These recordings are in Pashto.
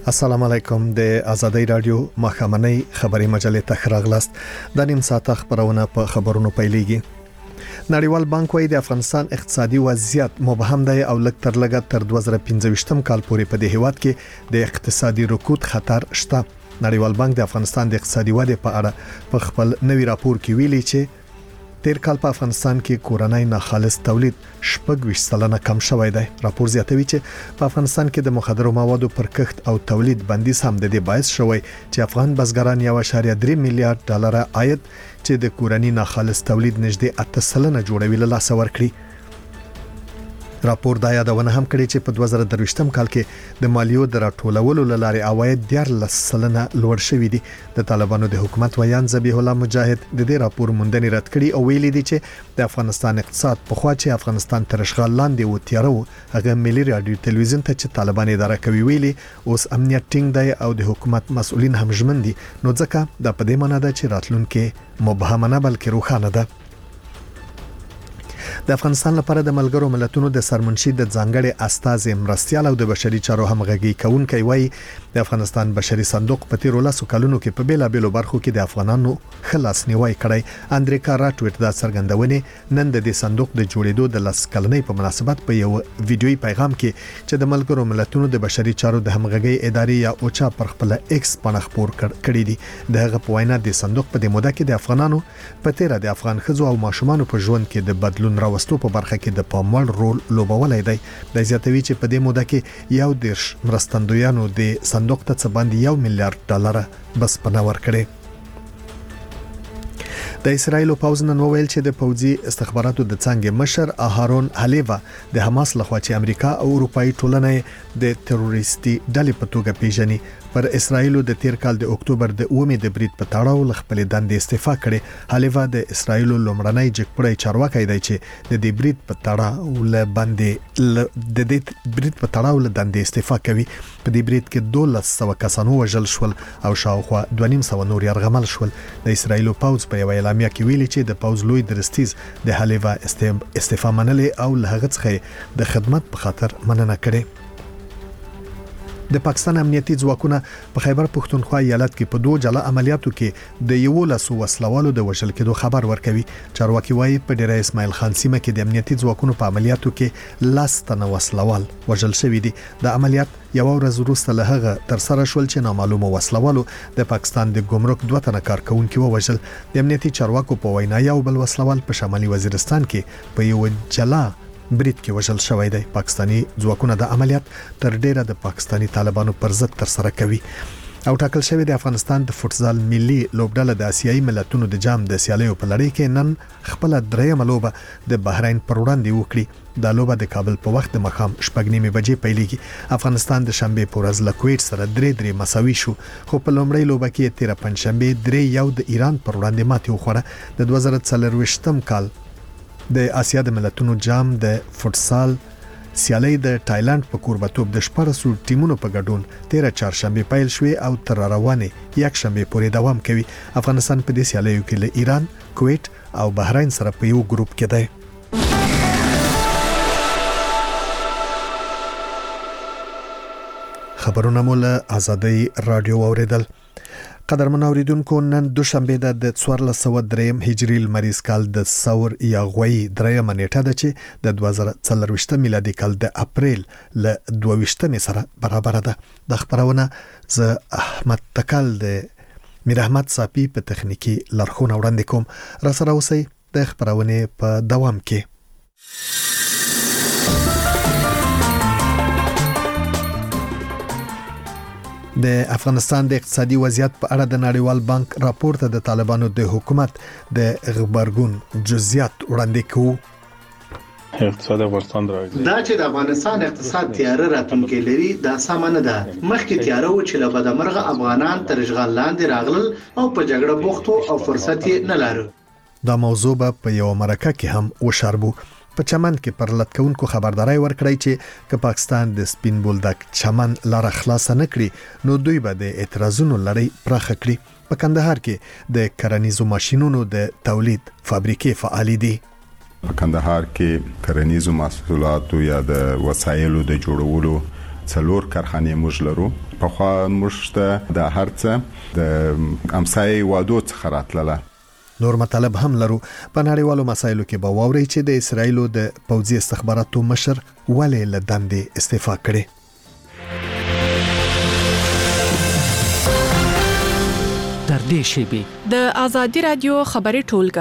السلام علیکم د آزادۍ رادیو مخامنۍ خبري مجلې ته راغلاست د نیم ساعت خبرونه په خبرونو پیلېږي. نړیوال بانک وايي د افغانستان اقتصادي وضعیت مبهم دی او لږ تر لږه تر 2015 کال پورې په دې هیواد کې د اقتصادي رکود خطر شته. نړیوال بانک د افغانستان د اقتصادي ودې په اړه په خپل نوي راپور کې ویلي چې تیر کال په افغانستان کې کورنۍ ناخالص تولید 20% کم شوی دی. راپور زیاتوي چې په افغانستان کې د مخدرو موادو پر کښت او تولید بندیز هم د دې باعث شوی چې افغان بزګران 1.3 میلیارډ ډالر عاید چې د کورنۍ ناخالص تولید نږدې 8% جوړوي له لاسه ورکړي. راپور دا یادونه هم کړې چې په 2023 کال کې د مالیو د راټولولو لارې عواید 14% لوړ شوي دي. د طالبانو د حکومت ویان ذبیح الله مجاهد د دې راپور موندنې رد کړي او ویلي دي چې د افغانستان اقتصاد په خوا چې افغانستان تر اشغال لاندې و تیارو هغه ملي رادیو تلویزیون ته چې طالبان اداره کوي ویلي اوس امنیت ټینګ دی او د حکومت مسؤلین هم ژمن دي. نو ځکه د پدې معنی ده چې راتلونکي مبهم نه بلکې روښانه ده. د افغانستان لپاره د ملګرو ملتونو د سرمنشي د ځانګړي استازي مرستيال او د بشري چارو همغږي کوونکی وایي د افغانستان بشري صندوق په تیر 10 کلونو کې په بیلابېلو برخو کې د افغانانو خلاص نیوي کړی. اندریکا راټویټ دا څرګندونه نن د دې صندوق د جوړېدو د 10 کلنۍ په مناسبت په یو ویډیوي پیغام کې چې د ملګرو ملتونو د بشري چارو د همغږي ادارې یا اوچا پر خپل ایکس باندې خبر کړی دی. دغه په وینا د صندوق په دې موده کې د افغانانو په تیر د افغان خزو او ماشومان په ژوند کې د بدلون راوستو په برخه کې د پاموړ رول لوبولای دی. د زیاتوي چې په دې موده کې یو دیرش مرستندویانو د صندوق ته څه باندې 1 میلیارډ ډالر بس پناه ورکړي. د اسرایل پوځ نن وویل چې د پوځي استخباراتو د څنګه مشر هارون حلیفا د حماس لخوا چې امریکا او اروپאי ټولنه د تروریستي ډلې په توګه پیژني پر اسرایل د تیر کال د اکتوبر د 9 د برید په تړاو خپل دندې استعفا کړي. حلیفا د اسرایل لومړنۍ جګپړې چارواکي دی چې د دې برید په تړاو ل باندې د دې برید په تړاو ل دندې استعفا کوي. په دې برید کې 1200 کسانو وژل شول او شاوخوا 250 نور يرغمل شول. د اسرایل پوځ په یو اعلامیه کې ویلي چې د پوځ لوی درستیز د حلیفا استعفا منلې او له هغه څخه د خدمت په خاطر مننه کړې. د پاکستان امنیتي ځواکونه په خیبر پښتونخوا ایالت کې په 2 جلا عملیاتو کې د 11 وسلوالو د وژل کېدو خبر ورکوي. چارواکي وايي په ډیره اسماعیل خان سیمه کې د امنیتي ځواکونو په عملیاتو کې 10 تنه وسلوال وژل شوی دي. د عملیات یو ورځ وروسته له هغه تر سره شول چې نامعلومه وسلوالو د پاکستان د ګمرک 2 تنه کارکونکو وژل. د امنیتي چارواکو په وینا یو بل وسلوال په شمالي وزیرستان کې په یو جلا برید کې وژل شوی دی. پاکستاني ځواکونه د عملیات تر ډیره د پاکستاني طالبانو پر ضد تر سره کوي. او ټاکل شوی د افغانستان د فوتزال ملي لوبډله د آسیایي ملتونو د جام د سیالیو په لړۍ کې نن خپل درېمه لوبه د بحرین پر وړاندې وکړي. دا لوبه د کابل په وخت د مخام 9:30 بجې پیلېږي. افغانستان د شنبه په ورځ له کویت سره 3-3 مساوي شو خو په لومړۍ لوبه کې 13 پنځشنبه 3-1 د ایران پر وړاندې ماتې وخوړه. د 2024 کال د آسیا د ملتونو جام د فوتسال سیالي د تایلند په کوربتوب د 14 ټیمونو په ګډون 13 چهارشنبه پیل شوې او تر روانه یک شنبه پورې دوام کوي. افغانستان په دې سیالیو کې له ایران، کویت او بحرین سره په یو ګروپ کې دی. خبرونه مول آزادۍ رادیو اوریدل. قدرمن اوریدونکو نن دوشنبه د 1403 هجری لمریز کال د ثور یا غوي درېمه نیټه ده چې د 2024 میلادي کال د اپریل ل 22 سره برابر ده. د خبرونه ز احمد تکل د میر احمد صافي په تخنیکی لارښوونه وړاندې کوم. را سره اوسئ د خبرونه په دوام کې. د افغانستان د اقتصادي وضعیت په اړه د نړیوال بانک راپور ته د طالبانو د حکومت د غبرګون جزئیات وړاندې کوي. اقتصاد افغانستان راځي دا چې د افغانستان اقتصاد تیاره راتلونکي لري دا سمانه ده. مخکې تیاره و چې له بدمرغه افغانان تر اشغال لاندې راغلل او په جګړه بوختو او فرصت یې نه لرو. دا موضوع په یو مرکه کې هم وشاربو. په چمن کې پر لټکونکو خبرداري ورکړی چې که پاکستان د سپین بولدک چمن لار خلاص نه کړي نو دوی به د اعتراضونو لړۍ پراخه کړي. په کندهار کې د کرنیزو ماشينونو د تولید فابریکې فعال دي. په کندهار کې کرنیزو محصولاتو یا د وسایلو د جوړولو څلور کارخانې موږ لرو په خوا موږ د هرڅه د امسای وادو څخه راتلله. نور مطلب هم لرو. په نړیوالو مسایلو کې به واوري چې د اسرایلو د پوځي استخباراتو مشر ولې له دندې استعفا کړي. تر دې شیبې د آزادي رادیو خبري ټولګه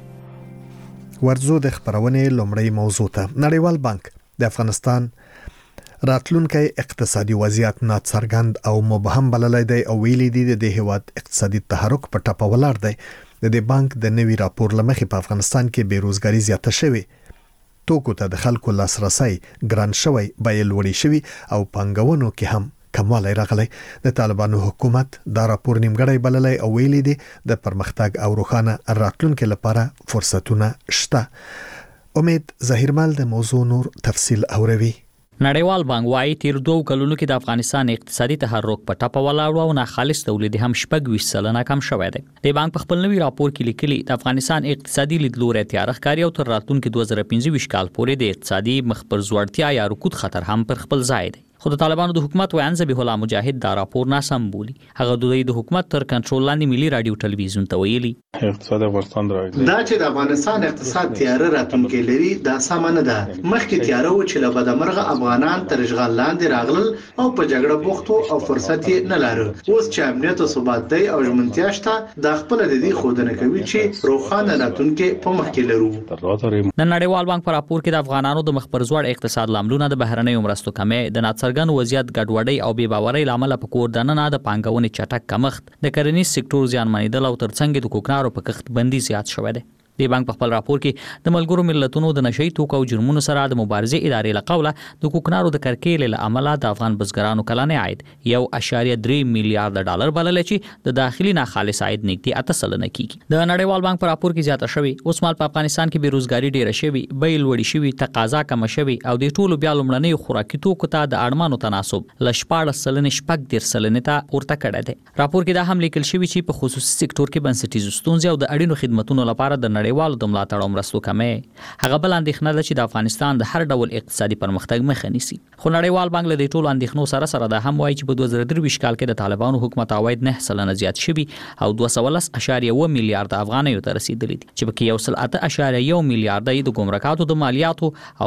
ورزو د خبرونې لومړی موضوع ته. نړیوال بانک د افغانستان راتلونکي اقتصادي وضعیت ناڅرګند او مبهم بللی دی او ویلي دی د هیواد اقتصادي تحرک په ټاپه ولاړ دی. د دې بانک د نوي راپور لمخې په افغانستان کې بیروزګاری زیاته شوې، توکو ته د خلکو لاسرسي ګران شوی، بیې لوړې شوي او پانګونو کې هم کموالی راغلی. د طالبانو حکومت دا راپور نیمګړی بللی او ویلي دی د پرمختګ او روښانه راتلونکي لپاره فرصتونه شته. امید ظاهرمل د موضوع نور تفصیل اوروي. نړیوال بانک وايي تیر 2 کلونو کې د افغانستان اقتصادي تحرک په ټاپه ولاړ او ناخالص تولید هم 20% کم شوی دی. د بانک په خپل نوي راپور کې لیکلي د افغانستان اقتصادي لیدلوري تیار ښکاري او تر راتلونکي 2025 کال پورې د اقتصادي مخبر زوړتیا یا رکود خطر هم پر خپل ځای دی. خو د طالبانو د حکومت ویان ذبیح الله مجاهد دا راپور ناسم بولي. هغه د دوی د حکومت تر کنټرول لاندې ملي رادیو ټلویزیون ته ویلي اقتصاد افغانستان راځي دا چې د افغانستان اقتصاد تیار راتونکي لري دا سم نه ده. مخکې تیار و چې له بدمرغه افغانان تر اشغال لاندې راغلل او په جګړه بوختو او فرصت نه لري. اوس چې امنیت او ثبات دی او ژمنتیا شته د خپل د دې خودنه کوي چې روښانه راتونکي په مخ کې لرو. د نړیوال بانک په راپور کې د افغانانو د مخبر زوړ اقتصاد لاملونه د بهرنۍ مرستو کمې د ناڅرګند وضعیت ګډوډۍ او بې باورۍ لامل په کور دننه د پانګونې چټک کمښت د کرنیز سکتور زیانمنېدل او ترڅنګ د کوکنارو په کښت بندي زیات شوی دی. د بانک په خپل راپور کې د ملګرو ملتونو د نشئی توکو او جرمونو سره د مبارزې ادارې له قوله د کوکنارو د کرکیلې له امله د افغان بزګرانو کلنی عاید 1.3 میلیارډ ډالر بلل چې د داخلي ناخالص عاید نږدې 8% کیږي. د نړیوال بانک په راپور کې زیاته شوی اوس مال په افغانستان کې بیروزګاری ډیره شوی، بیې لوړې شوی، تقاضا کم شوی او د ټولو بیا لومړنۍ خوراکي توکو ته د اړمانو تناسب ل 14.4% ته پورته کړی دی. راپور کې دا هم لیکل شوی چې په خصوصي سکتور کې بنسټیزو ستونزې او د اړینو خدماتو لپاره د نړیوالو د ملاتړ او مرستو کمې. هغه بل اندېښنه ده چې د افغانستان د هر ډول اقتصادي پرمختګ مخه نیسي. خو نړیوال بانک له دې ټولو اندېښنو سره دا هم وایي چې په 2023 کال کې د طالبانو حکومت عواید 9% زیات شوي او 210.1 میلیارډ افغانیو ته رسیدلي دي چې پکې 108.1 میلیارډ د ګمرکاتو د مالیاتو او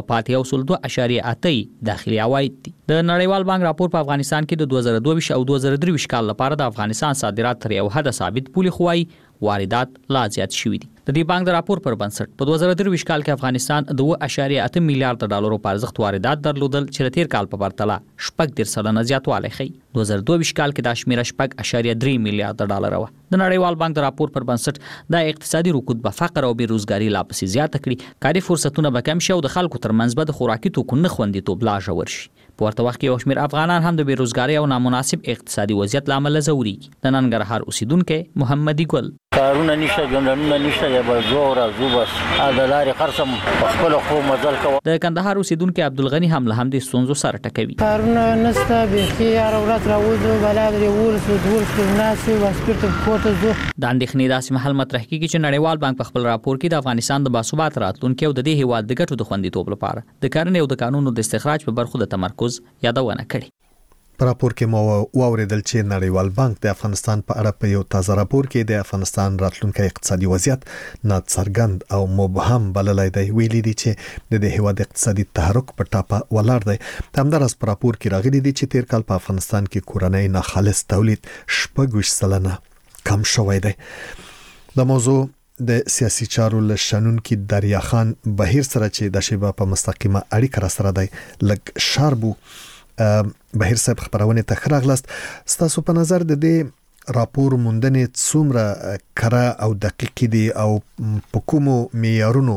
2.8 داخلي عواید دي. د نړیوال بانک راپور په افغانستان کې د 2022 او 2023 کال لپاره د افغانستان صادرات تر یو حد ثابت پولي خوای واردات لا زیات شوي دي. د دې بانک د راپور پر بنسټ په 2023 کال کې افغانستان 2.8 میلیارډ ډالرو په ارزښت واردات درلودل چې تیر کال په پرتله 8% زیاتوالی ښیي. 2022 کال کې دا شمیره 8.3 میلیارډ ډالر و. د نړیوال بانک د راپور پر بنسټ د اقتصادي رکود به فقر او بیروزګاری لا پسې زیاته کړي، کاري فرصتونه به کم شي او د خلکو ترمنځ به د خوراکي توکو نه خوندیتوب لا ژور شي. په ورته وخت کې یو شمېر افغانان هم د بیروزګاری او نامناسب اقتصادي وضعیت لامل ځوريږي. د ننګرهار اوسیدونکو محمدي ګل کارونه نشته، ګندنونه نشته، یا به زور ازو بس د لارې خرڅم خپل خو مزل کوي. د کندهار اوسیدونکو عبدالغنی هم له همدې ستونزو سره ټکوي. کارونه نشته، بيخي هر ورځ راوځو بلاد لري ورس ناسي واسپیرت کوټه زو. د اندېښنې داسې محل مطرح کیږي چې نړیوال بانک په خپل راپور کې د افغانستان د باثبات راتلونکي او د دې هیواد د ګټو د خوندیتوب لپاره د کرنې او د قانونو د استخراج په برخو د تمرکز یادونه کړې. په راپور کې مو واوریدل چې نړیوال بانک د افغانستان په اړه په یو تازه راپور کې د افغانستان راتلونکي اقتصادي وضعیت ناڅرګند او مبهم بللی دی. ویلي دی چې د دې هیواد اقتصادي تحرک په ټاپه ولاړ دی. همدارس په راپور کې راغلي دی چې تیر کال په افغانستان کې کورنۍ ناخالص تولید 8% کم شوی دی. د موضوع د سیاسي چارو لشنونکو دریا خان بهیر سره چې د شیبه په مستقیمه اړیکه را سره دی لګ شاربو بهیر صاحب خبرونه تخراغلست. ستاسو په نظر د دې راپور موندنې څومره کره او دقیق دي او په کومو معیارونو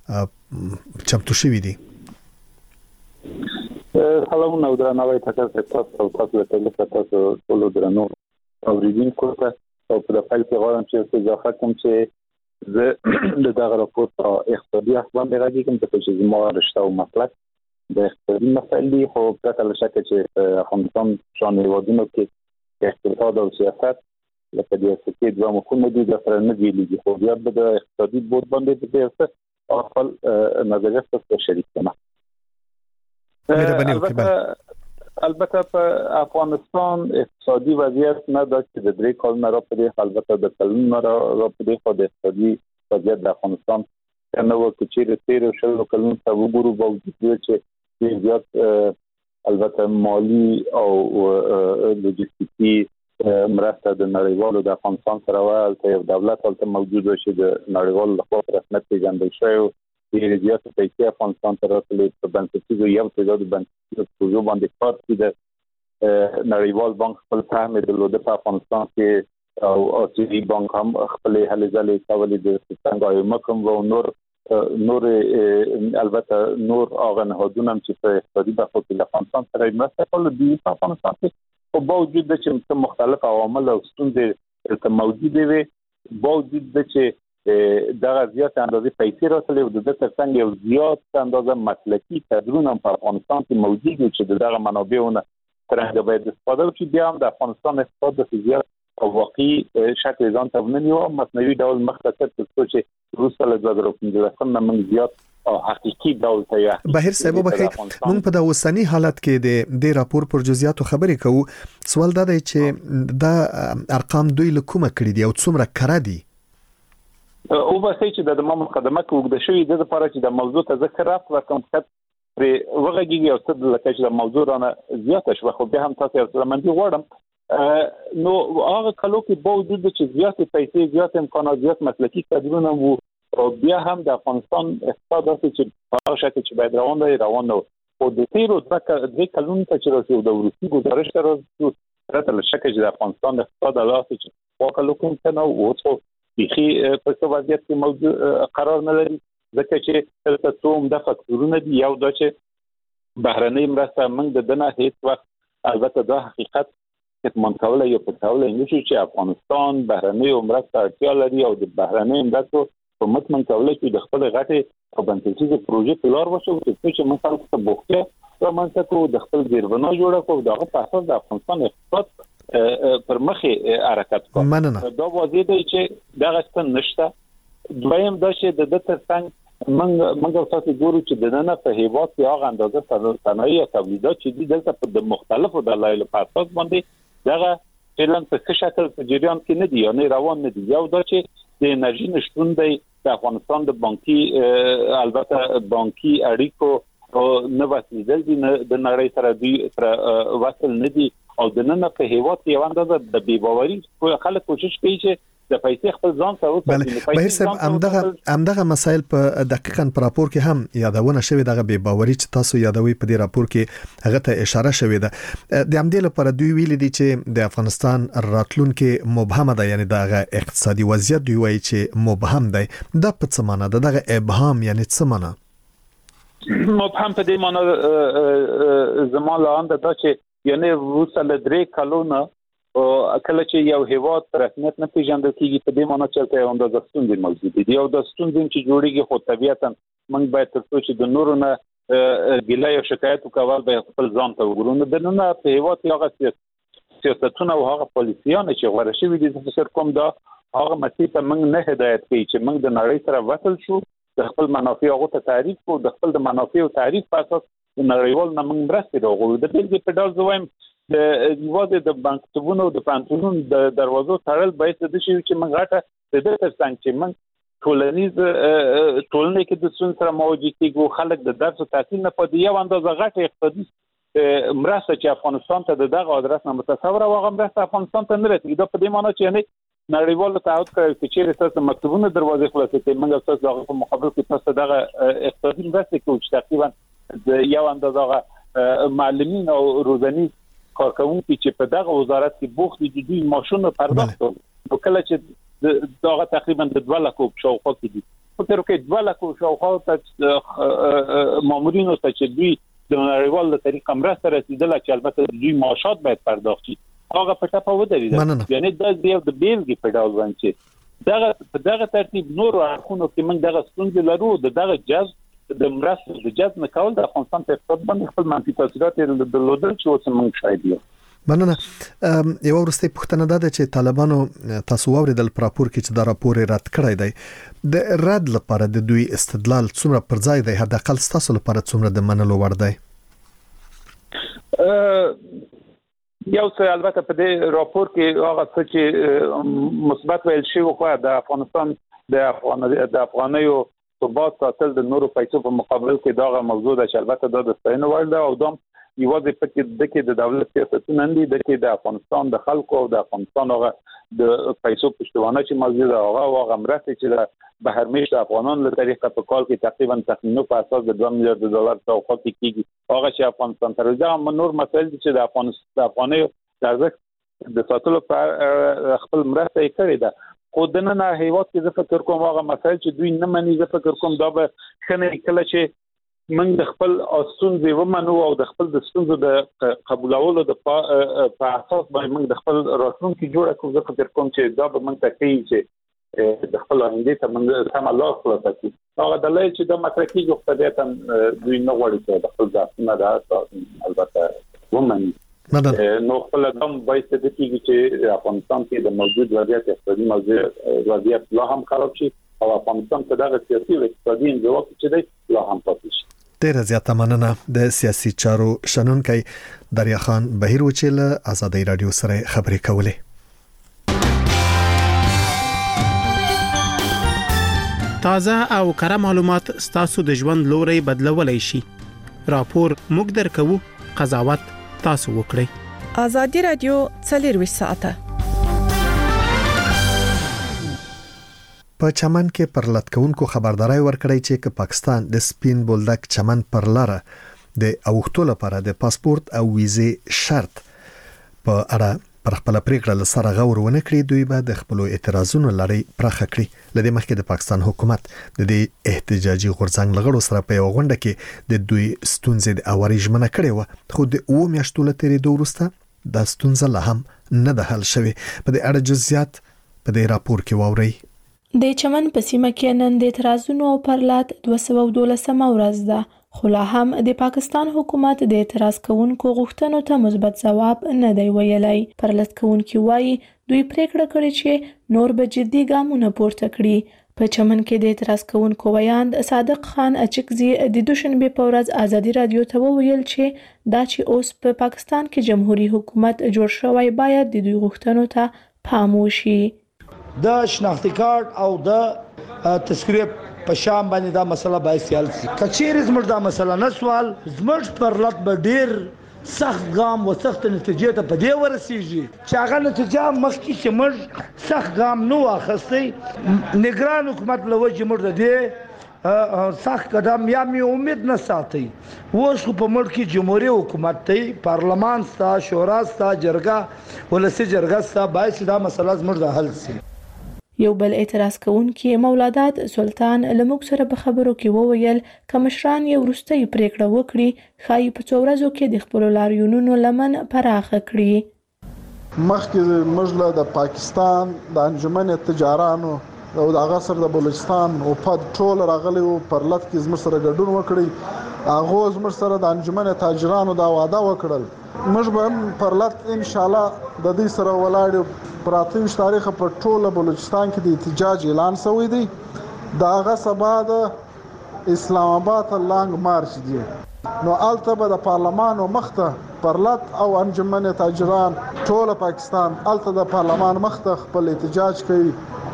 چمتو شوي دي؟ سلام نو درناوی تاسو ته ټول درنو اوریدونکو ته او په خپل کې غواړم چې اضافه کوم چې زه د دغه راپور په اقتصادي اخبار راځي کوم چې زموږ رشته او مسلک د اقتصادي مسایل دي، خو پرته له شکه چې افغانستان شان هیوادونو کې اقتصاد او سیاست لکه د سیاسي دوه مخونه دي د سره نه دیږي، خو بیا به د اقتصادي بود باندې د سیاست خپل نظریات څخه شریک کړم. البته په افغانستان اقتصادي وضعیت نه د درې کلونو را پدې البته د کلونو را پدې خو د اقتصادي وضعیت د افغانستان کنه و چې تیر شل کلونو ته وګورو باوجود چې زیات البته مالی او لوجستیکي مرسته د نړیوالو د افغانستان سره ولته یو دولت ولته موجود شي د نړیوالو لخوا رسمیت پیژندل شوی د زیات پیسې افغانستان ته راغلي په بنسټیزو یو تعداد بنسټیزو پروژو باندې کار کړي نړیوال بانک خپل سهم درلوده په افغانستان کې او چې بانک هم خپل هلې ځلې کولې د څنګه یو مکم و نور البته نور هغه نهادونه چې په اقتصادي برخه کې افغانستان سره مرسته کوي د افغانستان کې په باوجود چې مختلف عوامل او ستونزې موجود وي باوجود چې دغه زیات اندازې پیسې راځي او د ترڅنګ یو زیات اندازه مسلکي کادرونه په افغانستان کې موجود دي چې دغه منابعونه څنګه باید استفاده وشي بیا هم د افغانستان اقتصاد د زیات او واقعي شکل ځان ته ونیو مصنوعي ډول مختصر چې روسله د 2015 نه من زیات او حقيقي ډول ته بهر صاحب بخیر مونږ په د اوسنی حالت کې د راپور پر جزئیاتو خبرې کوو سوال دا دی چې دا ارقام دوی له کومه کړی دي او څومره کړه دي او به چې د مقدمه کې وګد شوی د لپاره چې د موضوع تذکر راکوم پر وغږیږي او څه د لکه چې د موضوع رانه زیاته شو خو به هم تاسو سره منځي غواړم نو هغه کلو کې باوجود چې زیات پیسې زیات امکانات زیات مسلکي کادرونه وو او بیا هم د افغانستان اقتصاد چې په هغه شکل چې باید روان نو او د تیرو د کلونو ته چې راځي د روسي ګزارش سره راته لشکه چې د افغانستان اقتصاد علاوه چې واکلو کوم څنګه او بيخي په څه وضعیت کې موجود قرار نه لري ځکه چې تاسو ته د فاکتورونو دی یو د چې بهرنۍ مرسته موږ د دنه هیڅ وخت البته دا حقیقت چې منکوله یو په تاوله نشي چې افغانستان بهرنۍ مرسته اړتیا لري او د بهرنۍ مرستو په متمن کوله چې د خپل غټه او بنسټیزه پروژې پلار وشو چې موږ خلکو ته بوخته او موږ ته د خپل ځیربنا جوړه کوو دغه په اساس د افغانستان اقتصاد پر مخه حرکت کوي دا واضح دی چې دغه څه نشته دویم دا چې د ترڅنګ موږ تاسو ګورو چې د نن په هیواد کې هغه اندازه صنایع او تولیدات چې دلته په مختلفو دلایلو په اساس باندې دغه فعلا په شکل په جریان کې نه دی یعنی روان نه دی یو دا چې د انرژي نشټون دی د افغانستان د بانکي البته بانکي اړیکو نه وسیدل دي د نړۍ سره دی وصل نه دي او د نن په هیواد کې یو اندازه د بیباوري خلک کوشش کوي چې د پیسې خپل ځان ته وکړي بهر صاحب همدغه مسایل په دقیقاً په راپور کې هم یادونه شوی دغه بیباوري چې تاسو یادوي په دې راپور کې هغه ته اشاره شوی ده د همدې لپاره دوی ویل دي چې د افغانستان راتلونکي مبهم ده یعنی دغه اقتصادي وضعیت دوی وایي چې مبهم دی د په څه معنی ده دغه ابهام یعنی څه معنی مبهم په دې معنی زموږ لاندې دا چې یعنی روسه له 3 کلونو او کله چې یو هیواد رسمیت نه پیژندل کیږي په دې معنی چې یو اندازه ستونزې موجود دي او د ستونزې چې جوړیږي خو طبيعتا موږ باید تاسو چې د نورو نه ګیلای او شکایت وکول به خپل ځان ته وګورو د نن په هیواد کې هغه سیاستونه او هغه پالیسیان چې غوړه شوی دي چې فکر کوم دا هغه مسیر ته موږ نه هدایت کوي چې موږ د نړۍ سره وصل شو د خپل منافع هغه ته تعریف کو د خپل د منافع او تعریف په اساس د نړیوال نه موږ مرسته راغلو د بیلګې په ډول زویم د یوازې د بانکونو د پانتونونو د دروازو تړل باید د شي چې موږ غاټه د دې ترڅنګ چې موږ ټولنې کې د څون سره مواجه کیږو خلک د درس او تحصیل نه پدې یو اندازه غټه اقتصادي مرسته چې افغانستان ته دغه آدرس نه متصور او هغه مرسته افغانستان ته نه رسیدي دا په دې معنی چې نه نړیوال تعهد کوي چې تاسو مکتوبونه دروازې خلاصې کوي موږ تاسو دغه په مقابل کې تاسو دغه اقتصادي مرسته کوو چې تقریبا د یو اندازه معلمین او روزنی کارکونکي چې په دغه وزارت کې بوخت دي دوی ماشونه پرداخت نو کله چې دغه تقریبا د 2 لک شاوخوا کې دي فکر وکړئ 2 لک شاوخوا ته مامورینو ته چې دوی د نړیوال د طریقه مرسته رسیدله چې البته دوی معاشات باید پرداخت شي هغه په ټاپه ودرېده یعنی د بیلګې په ډول باندې دغه ترتیب نور اړخونو کې موږ دغه ستونزې لرو دغه جذب د مرستو د جذب نه کول د افغانستان په اقتصاد باندې خپل منفي تاثیرات درلودل چې اوس موږ شاهد یو مننه یو ورسته پوښتنه ده چې طالبانو تاسو اوریدل په راپور کې چې دا راپور رد کړی دی د رد لپاره د دوی استدلال څومره پر ځای دی حداقل تاسو لپاره څومره د منلو وړ دی یو څه البته په دې راپور کې هغه څه چې مثبت ویل شوی خو د افغانستان د افغانیو ثبات ساتل د نورو پیسو په مقابل کې دا موضوع ده چې البته دا د ستاینې وړ ده او دا یوازې پکې د دولت سیاستونه نه دي د افغانستان د خلکو او د افغانستان هغه د پیسو پشتوانه چې موجوده هغه مرسته چې د بهرمېشت افغانان له طریقه په کال کې تقریبا تخمینو په اساس د 2 میلیارډ ډالر توقع کیږي هغه چې افغانستان تر اوسه نور مسایل چې د افغانیو د ارزښت د ساتلو په خپل مرسته یې کړې ده خو د نن هیواد کې زه فکر کوم هغه مسایل چې دوی نه مني زه فکر کوم دا به خنه کله چې موږ د خپل ستونزې ومنو او د خپل د ستونزو د قبولولو د په اساس باندې موږ د خپل راتلونکي جوړه کوو زه فکر کوم چې دا به موږ ته کوي چې د خپل آینده ته موږ سم الله خلاص کړو هغه د لای چې د مطرحي جوړه دوی نه غواړي چې د خپل ځانونه د البته ومني نو خپل دم باید د کېږي چې افغانستان کې د موجود وضعیت اقتصادي وضعیت لا هم خراب شي او افغانستان په دغه سیاسي او اقتصادي انزوا کې چې لا هم پاتې شي ډیر زیاته مننه د سیاسي چارو شنونکي دریا خان بهیر وچیل آزادۍ رادیو سره خبرې کولې تازه او کره معلومات ستاسو د ژوند لوري بدلولای شي راپور موږ درکو قضاوت تاسو وکړئ آزادۍ رادیو 24 ساعته په چمن کې پر لټکونکو خبرداري ورکړی چې که پاکستان د سپین بولدک چمن پر لاره د اوختو لپاره د پاسپورت او ویزې شرط په اړه پر خپل پریکړه لسره غور ونه کړي دوی به د خپل اعتراضونو لړۍ پرخه کړي لدې مخکې د پاکستان حکومت د دې احتجاجي غورځنګ لغړو سره په یو غونډه کې د دوی ستونزې د اوري ژمنه کړې و خو د 2 میاشتو لتري دوه د ستونزه له هم نه د حل شوی په دې اړه جزئیات په دې راپور کې واوري د چمن په سیمه کې نن د اعتراضونو او پرلات 212 ورځ ده خو لا هم د پاکستان حکومت د اعتراض کوونکو غوښتنو ته مثبت ځواب نه دی ویلی پرلات کوونکي وایي دوی پریکړه کړې چې نور به جدي ګامونه پورته کړي په چمن کې د اعتراض کوونکو ویاند صادق خان اچکزي د دوشنبه په ورځ آزادۍ رادیو ته وویل چې دا چې اوس په پاکستان کې جمهوریت حکومت جوړ شوی باید د دوی غوښتنو ته پام وشي د شناختی کارت او د تذکرې په شام باندې دا مسله باید حل شي کچېر زموږ دا مسله نه سوال زموږ پرلط به ډیر سخت ګام او سخت نتیجې ته په دې ورسیږي چې هغه نتیجه مخکې چې موږ سخت ګام نو اخستي نگران حکومت لوجه موږ د دې سخت قدم یا می امید نه ساتي اوس په ملک کې جمهوریت حکومت ته پارلمان ستا شورا ستا جرګه ولسی جرګه ستا باید دا مسله زموږ د حل شي یو بل اعتراض کوونکی مولادات سلطان لموږ سره په خبرو کې وویل کمشران یو وروستۍ پریکړه وکړي خای په څو ورځو کې د خپل لاریونونو لمن پراخه کړي مخکې مجله د پاکستان د انجمن تجارانو او د هغه سره د بلوچستان او په ټول راغلي پرلط کې زموږ سره ګډون وکړي هغه زموږ سره د انجمن تاجرانو دا وعده وکړل موږ به پرلط ان شاء الله د دې سره ولاړ پراتوي تاریخ په ټوله بلوچستان کې د احتجاج اعلان شوی دی دا هغه سبا د اسلام آباد لانګ مارچ دی نو الته به د پارلمان او مخته پرلط او انجمن تاجران ټوله پاکستان الته د پارلمان مخته خپل احتجاج کوي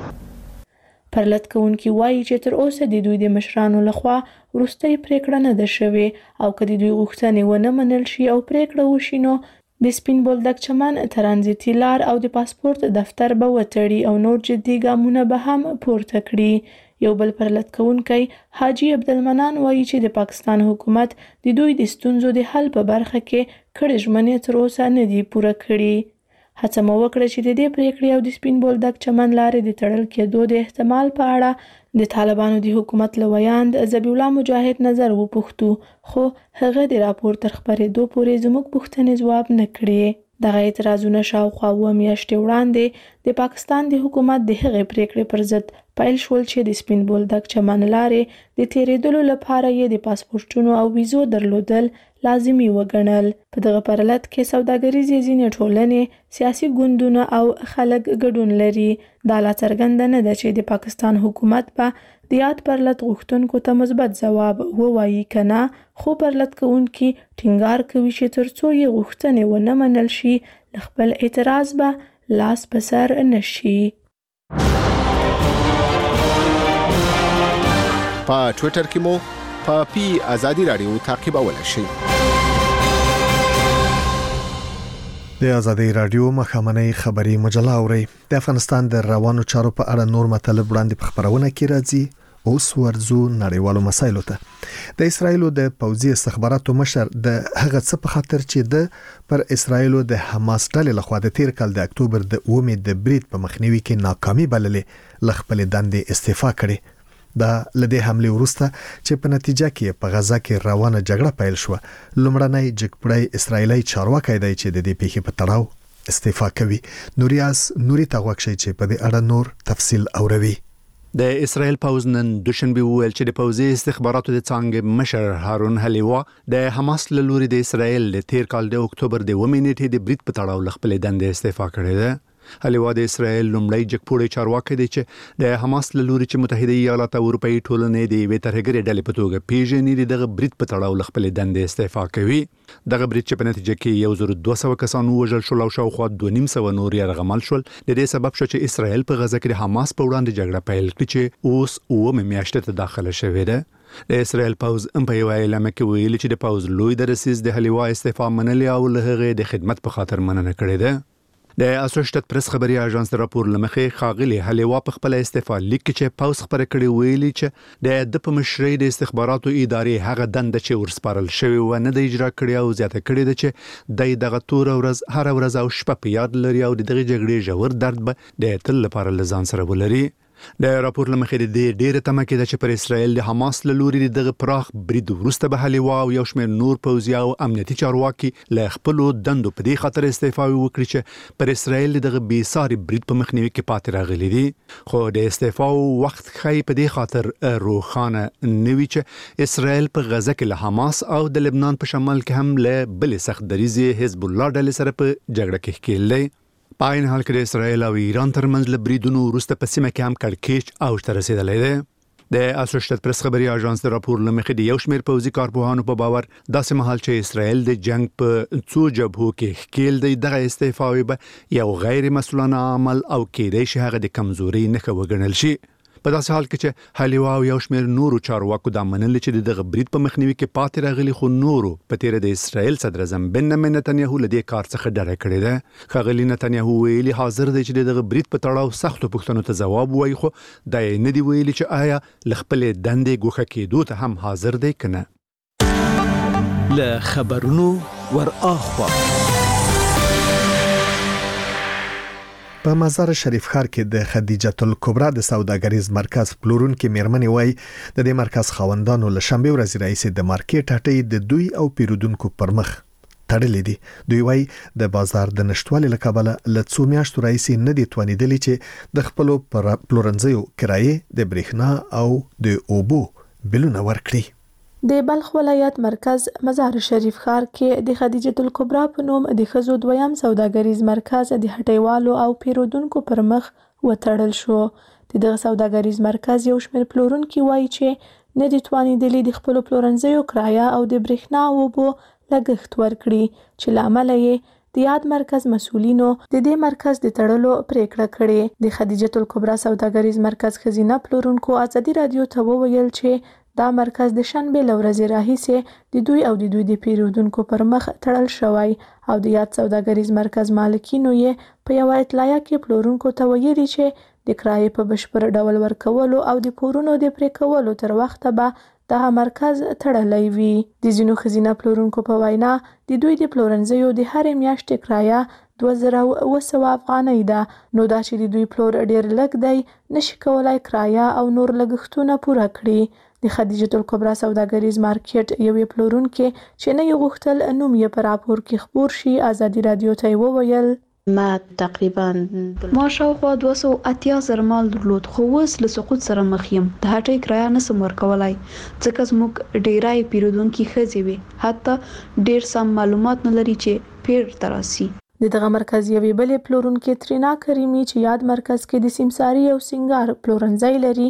پرلط کوونکی وایي چې تر اوسه د دوی د مشرانو لخوا وروستۍ پریکړه نه ده شوې او که د دوی غوښتنې ونه منل شي او پریکړه وشي نو د سپین بولدک چمن ترانزیتي لار او د پاسپورت دفتر به وتړي او نور جدي ګامونه به هم پورته کړي یو بل پرلط کوونکی حاجی عبدالمنان وایي چې د پاکستان حکومت د دوی د ستونزو د حل په برخه کې کړې ژمنې تر اوسه نه دي پوره کړي هڅه مو وکړه چې د دې پریکړې او د سپین بولدک چمن لارې د تړل کېدو د احتمال په اړه د طالبانو د حکومت لویاند ذبیح الله مجاهد نظر وپوښتو خو هغه د راپور تر خبرېدو پورې زموږ پوښتنې ځواب نه کړې دغه اعتراضونه شاوخوا 2 میاشتې وړاندې د پاکستان د حکومت د هغې پریکړې پر ضد پیل شول چې د سپین بولدک چمن لارې د تیریدلو لپاره یې د پاسپورټونو او ویزو درلودل لازمي وګڼل په دغه پرلط کې سوداګریزې ځینې ټولنې سیاسي ګوندونه او خلک ګډون لري دا لا څرګنده نه ده چې د پاکستان حکومت په د یاد پرلط غوښتونکو ته مثبت ځواب ووایي کنه، خو پرلط کوونکي ټینګار کوي چې ترڅو یې غوښتنې ونه منل شي له خپل اعتراض به لاس په سر نشي. په ټوئیټر کې مو په پی آزادي رادیو تعقیبولی شئ. د ازادي رادیو مخامنۍ خبري مجله اوري. د افغانستان د روانو چارو په اړه نور مطالب وړاندې په خبرونه کې راځي. اوس ورزو نړیوالو مسایلو ته. د اسرایلو د پوځي استخباراتو مشر د هغه څه په خاطر چې د پر اسرایلو د حماس ډلې لخوا د تیر کال د اکتوبر د 9 د برید په مخنیوي کې ناکامي بللې لخپل دندې استعفا کړي. دا لدې حمله ورسته چې په نتیجه کې په غزا کې روانه جګړه پیل شو. لومړنی جګپړی اسرایلی چارواکي دی چې د دې پیښې په تړاو استعفا کوي. نوري تاغوښي چې په دې اړه نور تفصیل اوروي. د اسرائیل پوز نن دوشنبه ویل چې د پوزي استخباراتو د څنګه مشر هارون هلیوا د حماس له لوري د اسرائیل د تیر کال د اکتوبر د 9 نیټې د برید په تړاو خپل دندې استعفا کړې ده. هلیوا د اسرائیل لومړی جګپوړی چارواکي دی چې د حماس له لوري چې متحده ایالات او اروپאי ټولنې د وی ترهګری ډلې په توګه پیژنې دغه برید په تړاو خپل دندې استعفا کوي. دغه برید چې په نتیجه کې 1200 کسان وژل شول او شاوخوا 250 نور یرغمل شول. د دې سبب شو چې اسرائیل په غزا کې د حماس په وړاندې جګړه پیل کړي چې اوس 9 میاشتې ته داخله شوې ده. د اسرائیل پوز په یو اعلان کې ویلي چې د پوز لوی درسیز د هلیوا استعفا منلې او له هغه د خدمت په خاطر مننه کړې ده. د اسوسییټډ پریس خبري اژانس راپور لمخې خاغلی هلیوا په خپل استعفا لیک چې پوز خبره کړې ویلي چې د په مشرۍ د استخباراتو ادارې هغه دنده چې ورسپارل شوی و نه د اجرا کړی او زیاته کړی ده چې دغه تور ورځ هر ورځ او شپه په یاد لري او دغه جګړې ژور درد به د تل لپاره لزان سره ولري. د راپور لمخې د ډیره تمه کې چې پر اسرائیل د حماس له لوري دغه پراخ برید ورسته به هلیوا او یو شمېر نور پوځي او امنیتي چارواکي له خپل دندو په دې خاطر استعفا وکړي چې پر اسرائیل دغه بیساري برید په مخنیوي کې پاتې راغلي دي. خو د استعفا وخت خی په دې خاطر روخانه نوي چې اسرائیل په غزا کې له حماس او د لبنان په شمال کې هم له بل سخت دریزي حزب الله ډلې سره په جګړه کې ښکېل. په عین حال کې د اسرائیل او ایران ترمنځ له بریدونو وروسته په سیمه کې هم کړکېچ اوج ته رسیدلی دی. د اسوسییټډ پریس خبري اژانس راپور لمخې د یو شمېر پوځي کارپوهانو په باور داسې مهال چې اسرائیل د جنگ په څو جبهو کې ښکېل دی دغه استعفا به یو غیر مسؤلانه عمل او کېدای شي هغه د کمزوري نښه وګڼل شي. په داسې حال کې چې هلیوا او یو شمېر نورو چارواکو دا منل چې دغه برید په مخنیوي کې پاتې راغلي خو نورو په تیر د اسرائیل صدر اعظم بنیامین نتنیاهو له دې کار څخه ډډه کړې ده. ښاغلي نتنیاهو ویلي حاضر دی چې دغه برید په تړاو سختو پوښتنو ته ځواب وایي خو دا یې نه دی ویلي چې آیا له خپل دندې ګوښه کېدو ته هم حاضر دی که نه. له خبرونو ور اخوا په مزار شریف ښار کې د خدیجه الکبرى د سوداګریز مرکز پلورونکو میرمنې وای د دې مرکز خاوندانو له شنبه ورځې راځي د مارکیټ هټۍ د دوی او پیرودونکو پر مخ تړلې دي. دوی وای د بازار د نشټوالي له کبله له څو میاشتو راځي نه دي توانیدلې چې د خپل پلورنځیو کرایه د برېښنا او د اوبو بلونه ورکړي. د بلخ ولایت مرکز مزار شریف ښار کې د خدیجه الکبرى په نوم د ښځو دویم سوداګریز مرکز د هټیوالو او پیرودونکو پر مخ وتړل شو. دغه سوداګریز مرکز یو شمېر پلورونکي وایي چې نه دي توانیدلي د خپل پلورنځیو کرایه او د برېښنا او اوبو لګښت ورکړي چې له امله یې د یاد مرکز مسؤلینو د دې مرکز د تړلو پریکړه کړې. د خدیجه الکبرى سوداګریز مرکز ښځینه پلورونکو ازادي رادیو ته وویل چې دا مرکز د شنبه لورځې راهیسې د دوی او د دوی د پیرودونکو پر مخ تړل شوی او د یاد سوداګریز مرکز مالکینو یې په یو اطلاع کې پلورونکو ته ویلي چې د کرایې په بشپړ ډول ورکولو او د پورونو د پرې کولو تر وخته به دغه مرکز تړلی وي. د ځینو ښځینه پلورونکو په وینا د دوی د پلورنځیو د هرې میاشتې کرایه 2200 افغانۍ ده، نو دا چې د دوی پلور ډیر لږ دی نشي کولای کرایه او نور لګښتونه پوره کړي. د خدیجه الکبرى سوداګریز مارکیټ یوې پلورونکې چې نه یې غوښتل نوم یې په راپور کې خپور شي ازادي رادیو ته وویل ما تقریبا ما شاوخوا 280,000 مال درلود خو اوس له سقوط سره مخ یم. د هټۍ کرایه نسم ورکولای ځکه زموږ ډیری پیرودونکي ښځې وي، حتی ډیر سم معلومات نه لري چې پیر ته راسي. دغه مرکز یوې بلې پلورونکې ترینا کریمي چې یاد مرکز کې د سیمساري او سنگار پلورنځی لري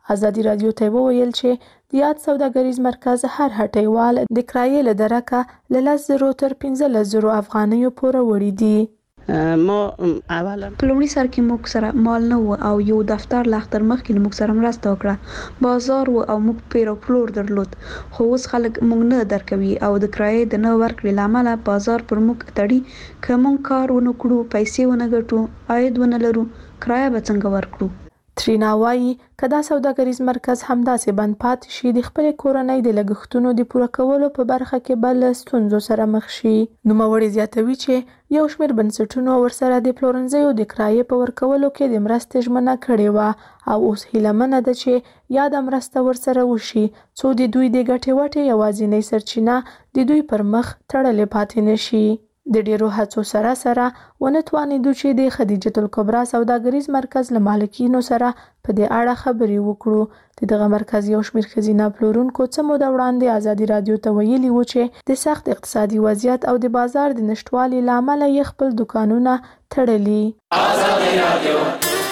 ازادي رادیو ته وویل چې د یاد سوداګریز مرکز هر هټیوال د کرایې له درکه له 10,000 تر 15,000 افغانیو پورې وړي دي. ما اولا پلوړي سر کې موږ سره مال نه و او یو دفتر لاختر مخکې موږ سره مرسته وکړه، بازار و او موږ پیر او پلور درلود، خو اوس خلک موږ نه درکوي او د کرایې د نه ورکړې لامل بازار پر موږ تړي. که موږ کار ونه کړو، پیسې ونه ګټو، عاید ونه لرو، کرایه به څنګه ورکړو؟ ترینا وایي که دا سوداګریز مرکز همداسې بند پاتې شي، د خپل کورنۍ د لګښتونو د پوره کولو په برخه کې بل ستونزو سره مخ شي. نوموړی زیاتوي چې یو شمېر بنسټونو ورسره د پلورنځیو د کرایې په ورکولو کې د مرستې ژمنه کړې وه او اوس هیلهمنه ده چې یاده مرسته ورسره وشي څو د دوی د ګټې وټې یوازینۍ سرچینه د دوی پر مخ تړلې پاتې نشي. د ډیرو هڅو سره ونه توانېدو چې د خدیجه الکبرا سوداګریز مرکز له مالکینو سره په دې اړه خبرې وکړو. دغه مرکز یو شمېر ښځینه پلورونکو څه موده وړاندې ازادي رادیو ته ویلي وو چې د سخت اقتصادي وضعیت او د بازار د نشټوالي له امله یې خپل دوکانونه تړلي. ازادي رادیو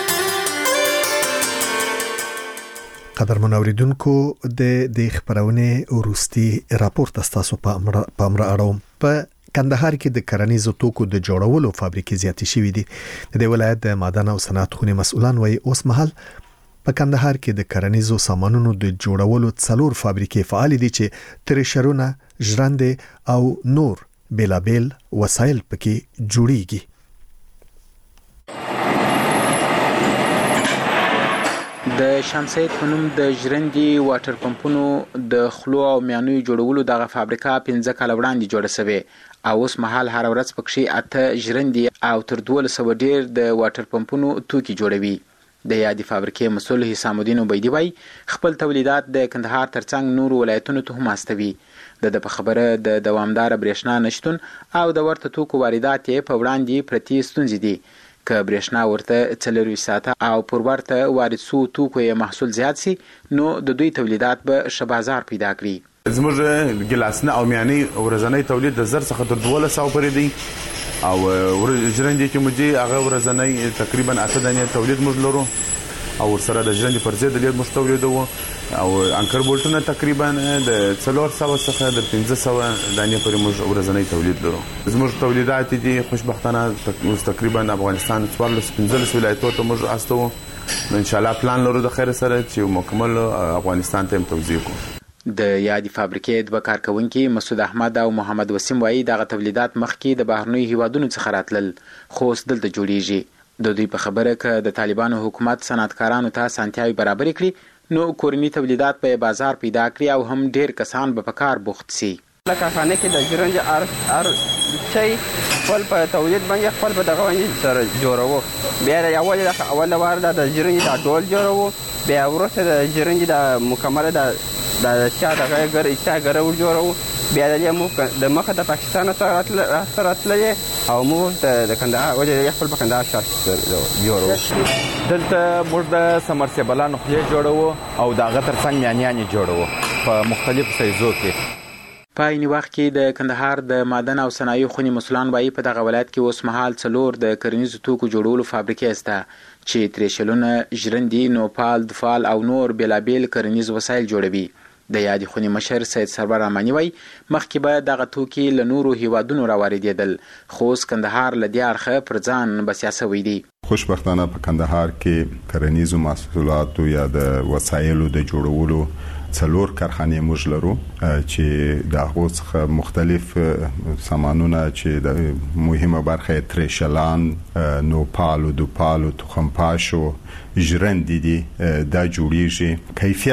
قدرمن اوریدونکو د خبرونه وروستي راپور تاسو په امر اړوم. په کندهار کې د کرنیزو توکو د جوړولو فابریکې زیاتې شوې دي. د ولایت د معدن او صنعت خونې مسؤلان وایي اوس مهال په کندهار کې د کرنیزو سامانونو د جوړولو 4 فابریکې فعال دي چې ترشرونه، ژرندې او نور بیلابیل وسایل پکې جوړیږي. د شمسید په نوم د ژرندې واټر پمپونو د خلو او میانوي جوړولو دغه فابریکه 15 کال وړاندې جوړه شوې او اوس مهال هر ورځ پکې 8 ژرندې او تر 1200 ډیر د واټر پمپونو توکي جوړوي. د یادې فابریکې مسؤل حسام الدین عبیدی وایي خپل تولیدات د کندهار ترڅنګ نور ولایتونو ته هم استوي. د په خبره د دوامدار برېښنا نشټون او د ورته توکو واردات په وړاندې پرتی ستونزې دي. که برېښنا ورته 24 ساعته او پر ورته وارد سو توکو یې محصول زیات سي نو د دوی تولیدات به ش بازار پیدا کړي. زموږ ګلاسنه او میاني ورځنی تولید د 1000 څخه تر 1200 پورې دی او ژرندې چې موږ هغه ورځنی تقریبا 8 دانې تولید موږ لرو او سره د ژرندې پر ضد د موږ تولیدو او انکر بولټونه تقریبا د 400 څخه د 1500 دانې پورې موږ ورځنی تولید لرو. زموږ تولیدات دي خوشبختانه تقریبا افغانستان 15 ولایتونو ته موږ استو. ان شاء الله پلان لرو د خیر سره چې مکمل افغانستان ته توزیع کوو. د یادې فابریکې د کارکونکو مسعود احمد او محمد وسیم وایي دغه تولیدات مخکې د بهرنیو هیوادونو څخه راتلل خو اوس دلته جوړیږي. د دوی په خبره که د طالبانو حکومت صنعتکارانو ته اسانتیاوې برابر کړي نو کورنی تولیدات په بازار پیدا کړي او هم ډیر کسان به په کار بوخت سي. لکه خانه کې د ژرندې ار شي خپل په تولید باندې خپل په دغه باندې سره جوړو. بیا اول وار د ژرندې د ډول جوړو، بیا ورسته د ژرندې د مکمله د شا دغه ګر ایستاګره جوړو. بیا د مخه د پاکستان سره راتللې او موږ د کندهار وجه خپل په کندهار شهر جوړو. دلته موږ د سمرسیبلانو خولې جوړو او د هغه ترڅنګ میانیانې جوړو په مختلفو سایزو کې. په عین وخت کې د کندهار د معدن او صنایع خونې مسؤلان وایي په دغه ولایت کې اوس مهال 4 د کرنیزو توکو جوړولو فابریکې شته چې ترشلونه، ژرندې، نوپال، دفال او نور بیلابیل کرنیز وسایل جوړوي. د یادې خونې مشر سید سرور رحماني وایي مخکې به دغه توکي له نورو هیوادونو راواردېدل خو اوس کندهار له دې اړخه پر ځان بسیا شوی دی. خوشبختانه په کندهار کې کرنیزو محصولاتو یا د وسایلو د جوړولو 4 کارخانې موږ لرو چې د هغو څخه مختلف سامانونه چې د مهمه برخه ترشلان، نوپالو، دوپالو، تخمپاشو، ژرندې دي دا جوړیږي.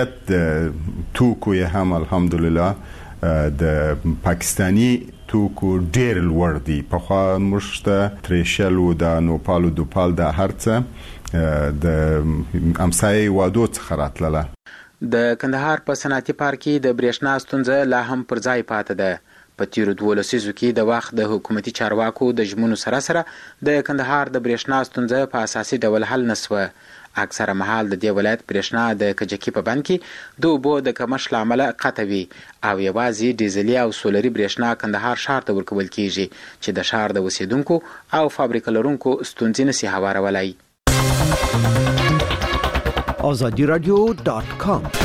کیفیت توکو یې هم الحمدلله د پاکستانی توکو ډیر لوړ دي. په خوا موږ ته ترشل او د نوپالو، دوپال د هرڅه د امسای وادو څخه راتلله. د کندهار په صنعتي پارک کې د برېښنا ستونزه لا هم پر ځای پاتې ده. په تیرو 12 لسیزو کې د وخت د حکومتي چارواکو د ژمنو سره د کندهار د برېښنا ستونزه په اساسي ډول حل نسوه. اکثره مهال د دې ولایت برېښنا د کجکي په بند کې د اوبو د کمښت له امله قطع وي او یوازې ډیزلي او سولري برېښنا کندهار ښار ته ورکول کیږي چې د ښار د اوسیدونکو او فابریکه لرونکو ستونزې نشي هوارولای. azadiradio.com